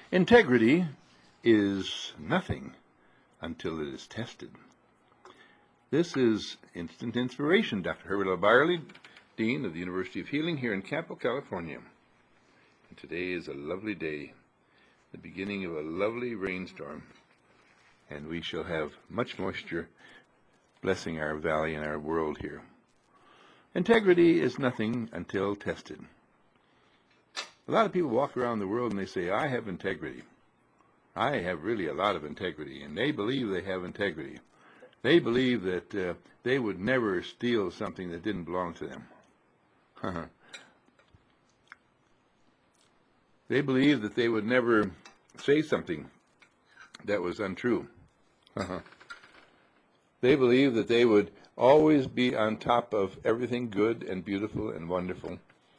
Integrity is nothing until it is tested. This is Instant Inspiration. Dr. Herbert L. Byerly, Dean of the University of Healing here in Campo, California. And today is a lovely day, the beginning of a lovely rainstorm, and we shall have much moisture blessing our valley and our world here. Integrity is nothing until tested. A lot of people walk around the world and they say, I have integrity. I have really a lot of integrity, and they believe they have integrity. They believe that they would never steal something that didn't belong to them. They believe that they would never say something that was untrue. They believe that they would always be on top of everything good and beautiful and wonderful.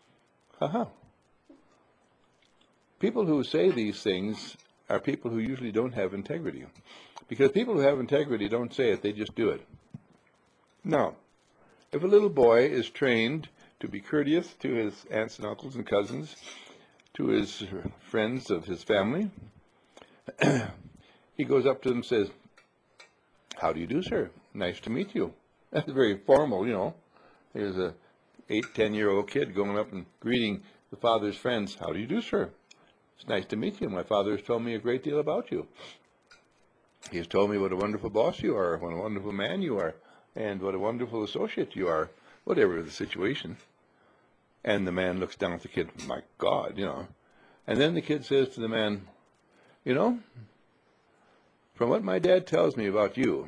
People who say these things are people who usually don't have integrity. Because people who have integrity don't say it, they just do it. Now, if a little boy is trained to be courteous to his aunts and uncles and cousins, to his friends of his family, he goes up to them and says, how do you do, sir? Nice to meet you. That's very formal, you know. Here's a 8-10-year-old kid going up and greeting the father's friends. How do you do, sir? It's nice to meet you. My father has told me a great deal about you. He has told me what a wonderful boss you are, what a wonderful man you are, and what a wonderful associate you are, whatever the situation. And the man looks down at the kid, my God, you know. And then the kid says to the man, you know, from what my dad tells me about you,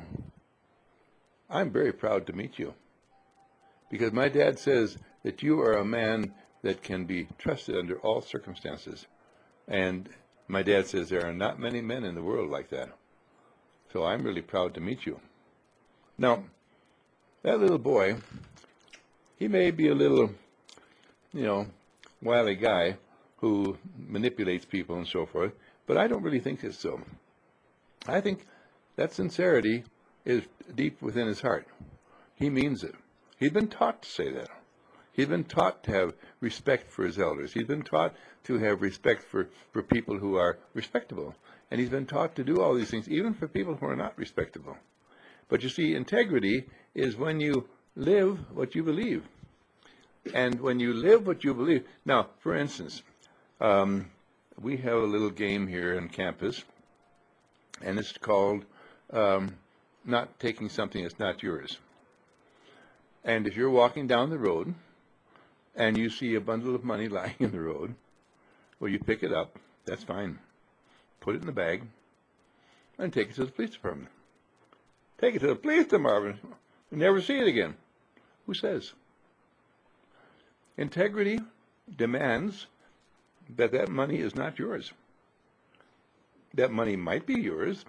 I'm very proud to meet you. Because my dad says that you are a man that can be trusted under all circumstances. And my dad says there are not many men in the world like that. So I'm really proud to meet you. Now, that little boy, he may be a little, you know, wily guy who manipulates people and so forth, but I don't really think it's so. I think that sincerity is deep within his heart. He means it. He's been taught to say that. He's been taught to have respect for his elders. He's been taught to have respect for people who are respectable. And he's been taught to do all these things, even for people who are not respectable. But you see, integrity is when you live what you believe. And when you live what you believe. Now, for instance, we have a little game here on campus, and it's called not taking something that's not yours. And if you're walking down the road, and you see a bundle of money lying in the road, well, you pick it up. That's fine. Put it in the bag and take it to the police department. Take it to the police department. You never see it again. Who says? Integrity demands that that money is not yours. That money might be yours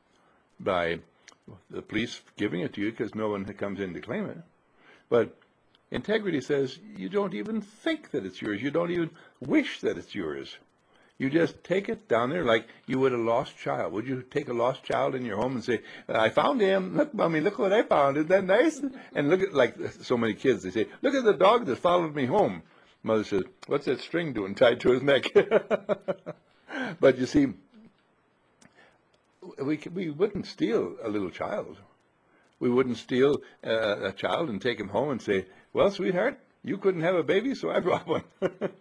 by the police giving it to you because no one comes in to claim it. But integrity says you don't even think that it's yours. You don't even wish that it's yours. You just take it down there like you would a lost child. Would you take a lost child in your home and say, I found him. Look, Mommy, look what I found. Isn't that nice? And look at, like so many kids, they say, look at the dog that followed me home. Mother says, what's that string doing tied to his neck? But you see, we wouldn't steal a little child. We wouldn't steal a child and take him home and say, well, sweetheart, you couldn't have a baby, so I brought one.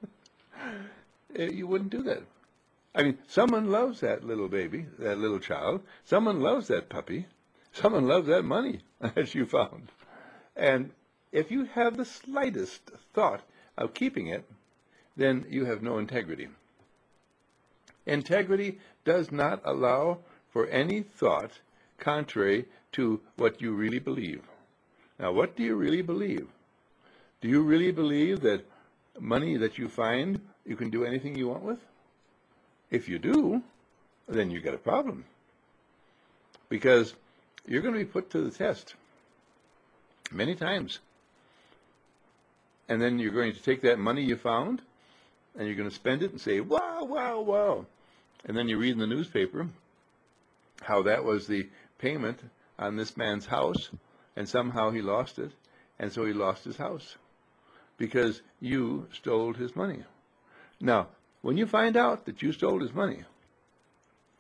You wouldn't do that. I mean, someone loves that little baby, that little child. Someone loves that puppy. Someone loves that money that you found. And if you have the slightest thought of keeping it, then you have no integrity. Integrity does not allow for any thought contrary to what you really believe. Now, what do you really believe? Do you really believe that money that you find, you can do anything you want with? If you do, then you got a problem. Because you're going to be put to the test many times. And then you're going to take that money you found, and you're going to spend it and say, wow, wow, wow. And then you read in the newspaper how that was the payment on this man's house, and somehow he lost it, and so he lost his house because you stole his money. Now, when you find out that you stole his money,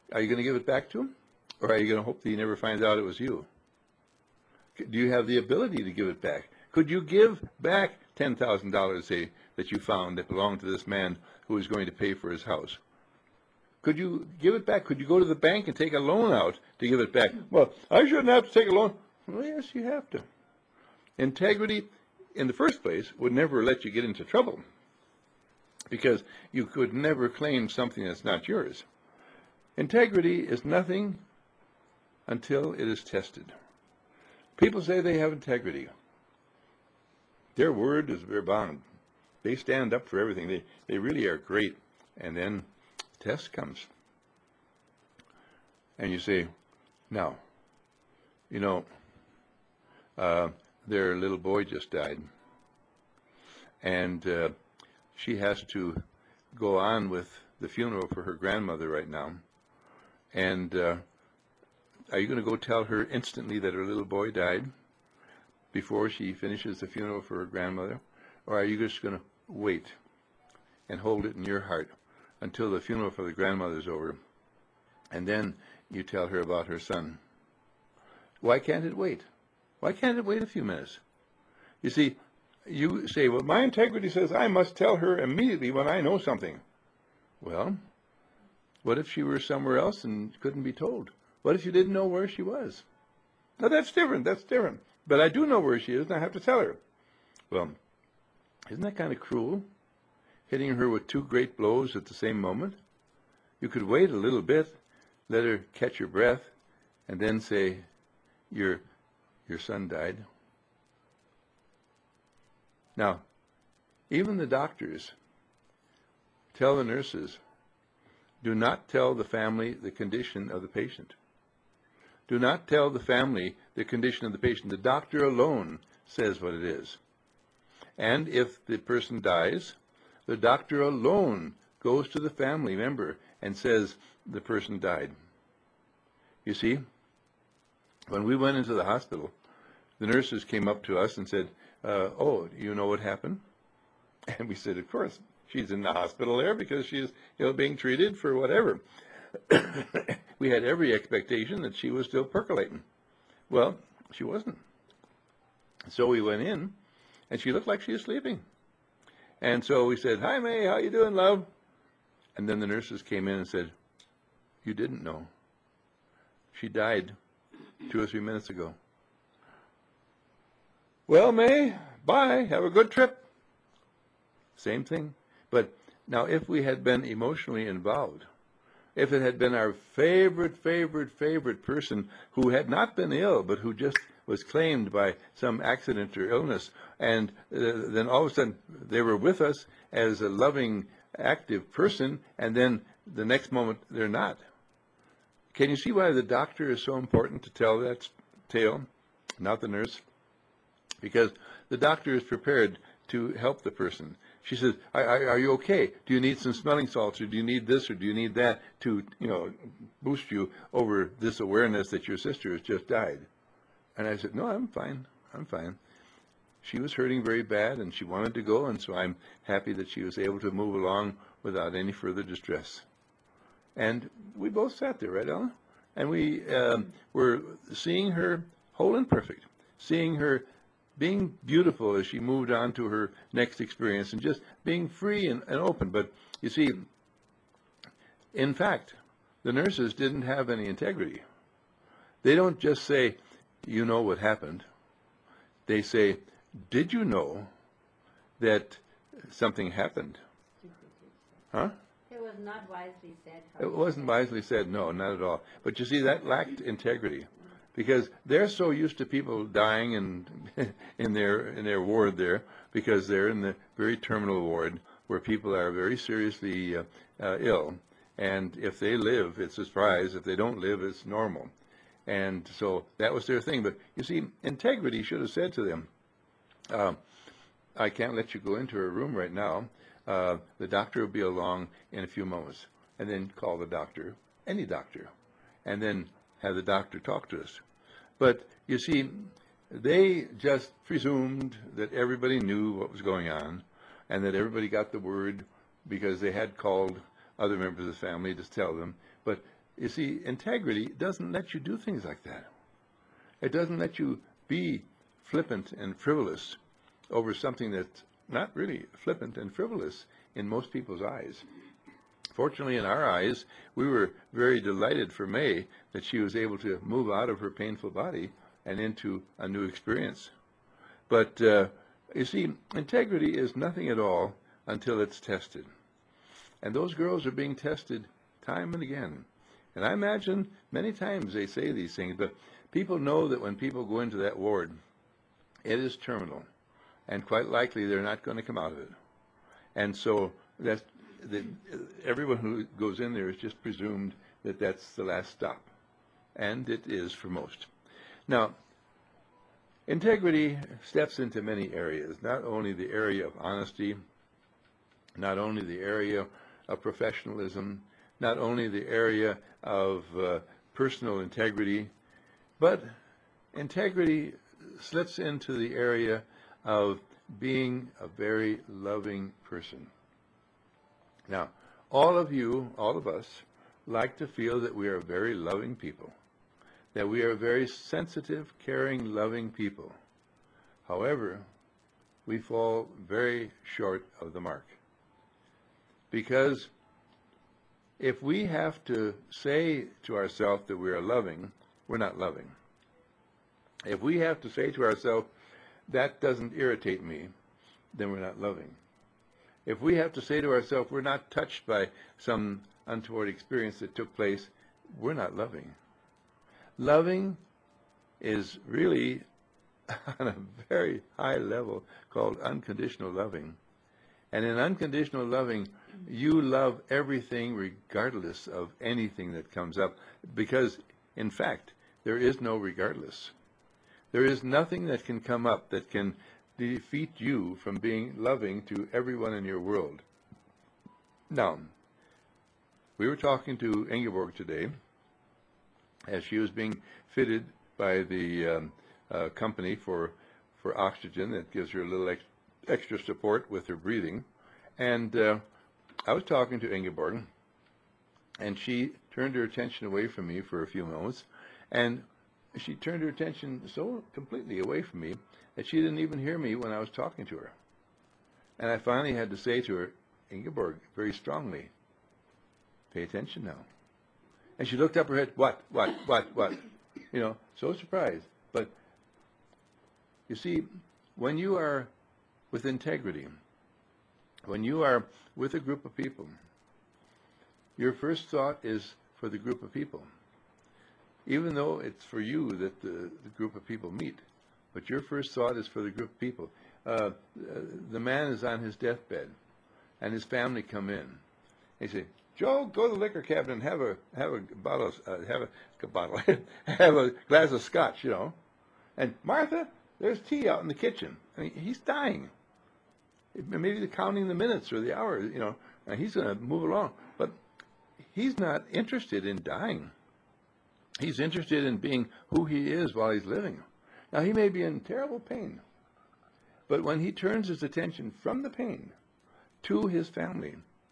Are you going to give it back to him? Or are you going to hope that he never finds out it was you? Do you have the ability to give it back? Could you give back $10,000, say, that you found that belonged to this man who was going to pay for his house? Could you give it back? Could you go to the bank and take a loan out to give it back? Well, I shouldn't have to take a loan. Well, yes, you have to. Integrity, in the first place, would never let you get into trouble because you could never claim something that's not yours. Integrity is nothing until it is tested. People say they have integrity. Their word is their bond. They stand up for everything. They really are great. And then test comes. And you say, now, you know, their little boy just died. And she has to go on with the funeral for her grandmother right now. And are you going to go tell her instantly that her little boy died before she finishes the funeral for her grandmother? Or are you just going to wait and hold it in your heart until the funeral for the grandmother is over? And then you tell her about her son. Why can't it wait? Why can't it wait a few minutes? You see, you say, well, my integrity says I must tell her immediately when I know something. Well, what if she were somewhere else and couldn't be told? What if you didn't know where she was? Now, that's different. That's different. But I do know where she is, and I have to tell her. Well, isn't that kind of cruel? Hitting her with two great blows at the same moment? You could wait a little bit, let her catch her breath, and then say, your son died. Now, even the doctors tell the nurses, do not tell the family the condition of the patient. Do not tell the family the condition of the patient. The doctor alone says what it is. And if the person dies, the doctor alone goes to the family member and says the person died. You see, when we went into the hospital, the nurses came up to us and said, oh, you know what happened? And we said, of course, she's in the hospital there because she's being treated for whatever. We had every expectation that she was still percolating. Well, she wasn't. So we went in, and she looked like she was sleeping. And so we said, hi, May, how you doing, love? And then the nurses came in and said, you didn't know. She died 2 or 3 minutes ago. Well, May, bye. Have a good trip. Same thing. But now if we had been emotionally involved, if it had been our favorite person who had not been ill, but who just was claimed by some accident or illness, and then all of a sudden they were with us as a loving, active person, and then the next moment they're not. Can you see why the doctor is so important to tell that tale, not the nurse? Because the doctor is prepared to help the person. She says, are you okay? Do you need some smelling salts, or do you need this, or do you need that to, boost you over this awareness that your sister has just died? And I said, no, I'm fine. I'm fine. She was hurting very bad, and she wanted to go, and so I'm happy that she was able to move along without any further distress. And we both sat there, right, Ellen? And we were seeing her whole and perfect, seeing her being beautiful as she moved on to her next experience, and just being free and open. But you see, in fact, the nurses didn't have any integrity. They don't just say, you know what happened. They say, did you know that something happened? Huh? It was not wisely said. It wasn't wisely said, no, not at all. But you see, that lacked integrity. Because they're so used to people dying in their ward there, because they're in the very terminal ward where people are very seriously ill. And if they live, it's a surprise. If they don't live, it's normal. And so that was their thing. But you see, integrity should have said to them, I can't let you go into her room right now. The doctor will be along in a few moments. And then call the doctor, any doctor, and then have the doctor talk to us. But you see, they just presumed that everybody knew what was going on, and that everybody got the word because they had called other members of the family to tell them. But You see, integrity doesn't let you do things like that. It doesn't let you be flippant and frivolous over something that's not really flippant and frivolous in most people's eyes. Fortunately, in our eyes, we were very delighted for May that she was able to move out of her painful body and into a new experience. But you see, integrity is nothing at all until it's tested. And those girls are being tested time and again. And I imagine many times they say these things, but people know that when people go into that ward, it is terminal. And quite likely they're not going to come out of it. And so everyone who goes in there is just presumed that that's the last stop. And it is for most. Now, integrity steps into many areas, not only the area of honesty, not only the area of professionalism, not only the area of personal integrity, but integrity slips into the area of being a very loving person. Now, all of you, all of us, like to feel that we are very loving people, that we are very sensitive, caring, loving people. However, we fall very short of the mark. Because if we have to say to ourselves that we are loving, we're not loving. If we have to say to ourselves, that doesn't irritate me, then we're not loving. If we have to say to ourselves, we're not touched by some untoward experience that took place, we're not loving. Loving is really on a very high level called unconditional loving. And in unconditional loving, you love everything regardless of anything that comes up, because, in fact, there is no regardless. There is nothing that can come up that can defeat you from being loving to everyone in your world. Now, we were talking to Ingeborg today as she was being fitted by the company for oxygen that gives her a little extra support with her breathing. And I was talking to Ingeborg, and she turned her attention away from me for a few moments, and she turned her attention so completely away from me that she didn't even hear me when I was talking to her. And I finally had to say to her, Ingeborg, very strongly, pay attention now. And she looked up her head, what? You know, so surprised. But you see, when you are with integrity, when you are with a group of people, your first thought is for the group of people. Even though it's for you that the group of people meet, but your first thought is for the group of people. The man is on his deathbed, and his family come in. They say, Joe, go to the liquor cabinet and have a bottle, have a glass of scotch, you know. And Martha, there's tea out in the kitchen. I mean, he's dying. Maybe they're counting the minutes or the hours, you know. And he's going to move along, but he's not interested in dying. He's interested in being who he is while he's living. Now, he may be in terrible pain, but when he turns his attention from the pain to his family,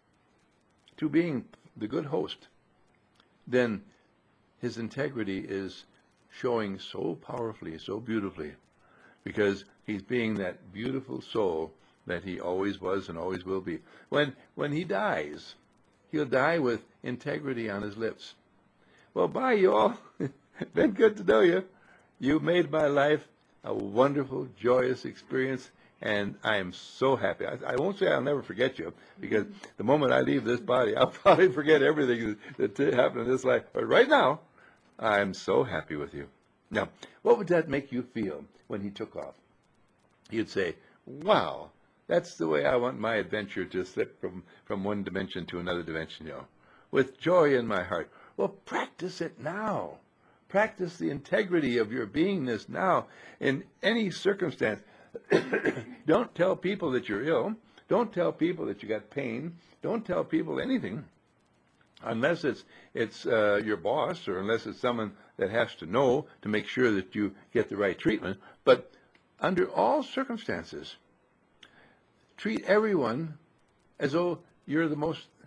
to being the good host, then his integrity is showing so powerfully, so beautifully, because he's being that beautiful soul that he always was and always will be. When he dies, he'll die with integrity on his lips. Well, bye, you all. Been good to know you. You made my life a wonderful, joyous experience, and I am so happy. I won't say I'll never forget you, because the moment I leave this body, I'll probably forget everything that happened in this life. But right now, I'm so happy with you. Now, what would that make you feel when he took off? You'd say, wow, that's the way I want my adventure to slip from one dimension to another dimension, you know, with joy in my heart. Well, practice it now. Practice the integrity of your beingness now in any circumstance. Don't tell people that you're ill. Don't tell people that you got pain. Don't tell people anything unless it's your boss, or unless it's someone that has to know to make sure that you get the right treatment. But under all circumstances, treat everyone as though you're the most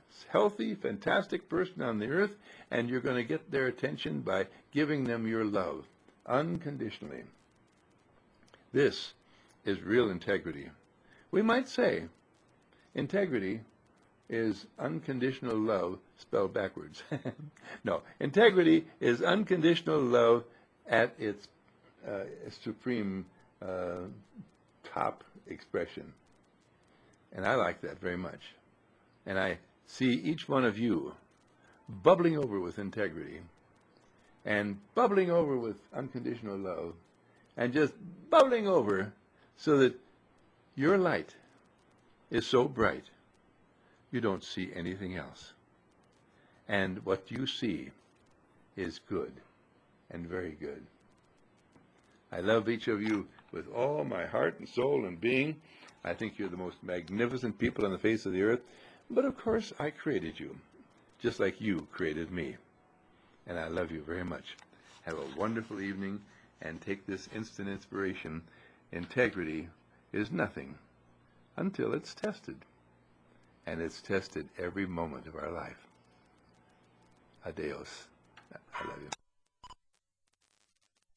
healthy, fantastic person on the earth, and you're going to get their attention by giving them your love unconditionally. This is real integrity. We might say integrity is unconditional love spelled backwards. No, integrity is unconditional love at its supreme top expression. And I like that very much. And I see each one of you bubbling over with integrity and bubbling over with unconditional love and just bubbling over so that your light is so bright you don't see anything else. And what you see is good and very good. I love each of you with all my heart and soul and being. I think you're the most magnificent people on the face of the earth. But of course, I created you, just like you created me. And I love you very much. Have a wonderful evening, and take this instant inspiration. Integrity is nothing until it's tested. And it's tested every moment of our life. Adios. I love you.